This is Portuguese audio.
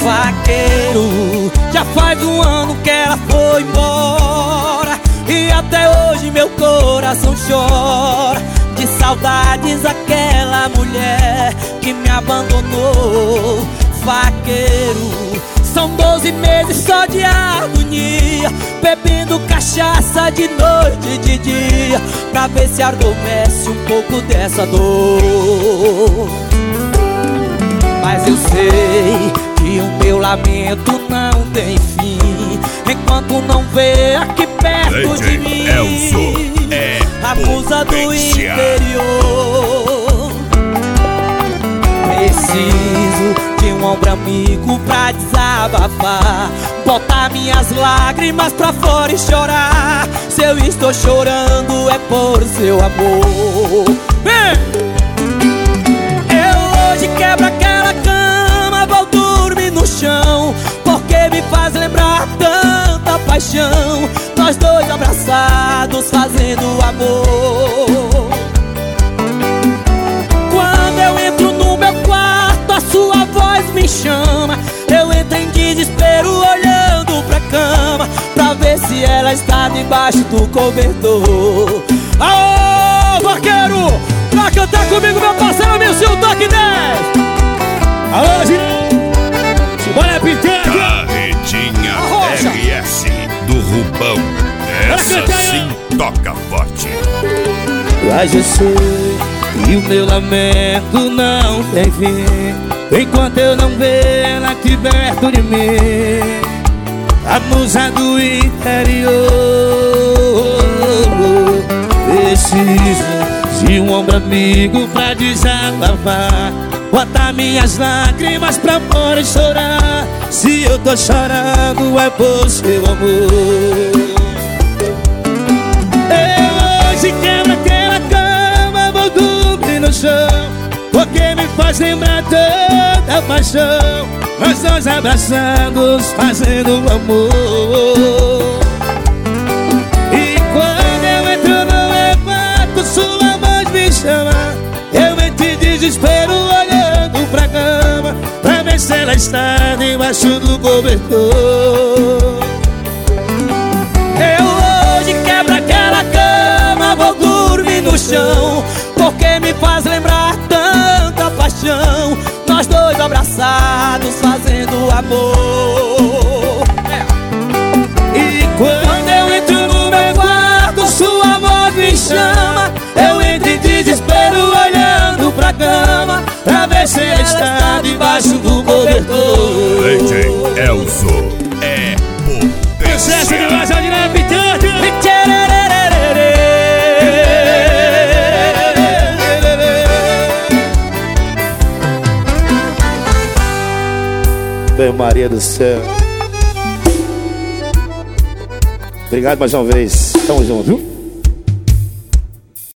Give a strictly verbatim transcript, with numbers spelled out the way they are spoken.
vaqueiro. Já faz um ano que ela foi embora e até hoje meu coração chora de saudades daquela mulher que me abandonou. Vaqueiro, são doze meses só de agonia, bebendo cachaça de noite e de dia, pra ver se adormece um pouco dessa dor. Mas eu sei que o meu lamento não tem fim enquanto não vê aqui perto de mim Elzo é a musa do interior. Preciso de um ombro amigo pra desabafar, botar minhas lágrimas pra fora e chorar. Se eu estou chorando é por seu amor. Vem! Eu hoje quebro aquela cama, vou dormir no chão, porque me faz lembrar tanta paixão. Nós dois abraçados fazendo amor. Quando eu entro no meu quarto, a sua voz me chama. Eu entro em desespero olhando pra cama, pra ver se ela está debaixo do cobertor. Aô, vaqueiro, pra cantar comigo meu parceiro Milson Toque dez. Alô, Ginão, bora pintando. Carretinha R S do Rubão, essa sim toca forte. Mas eu sei e o meu lamento não tem fim enquanto eu não ver ela aqui perto de mim, a musa do interior. Preciso de um ombro amigo pra desabafar, botar minhas lágrimas pra fora e chorar. Se eu tô chorando é por seu amor. Eu hoje quebro aquela cama, vou dormir no chão, porque me faz lembrar tanta paixão. Nós dois abraçados fazendo amor. E quando eu entro no meu quarto, sua voz me chama. Eu entro em desespero olhando pra cama, pra ver se ela está debaixo do cobertor. Eu hoje quebro aquela cama, vou dormir no chão, porque me faz lembrar tanta paixão. Nós dois abraçados fazendo amor. E quando eu entro no meu quarto, sua voz me chama. Eu entro em desespero olhando pra cama, pra ver se ela está debaixo do cobertor. D J Elzo é potência. Sucesso demais, Aldinei Pitante. Bem, Maria do céu. Obrigado mais uma vez. Tamo junto, viu?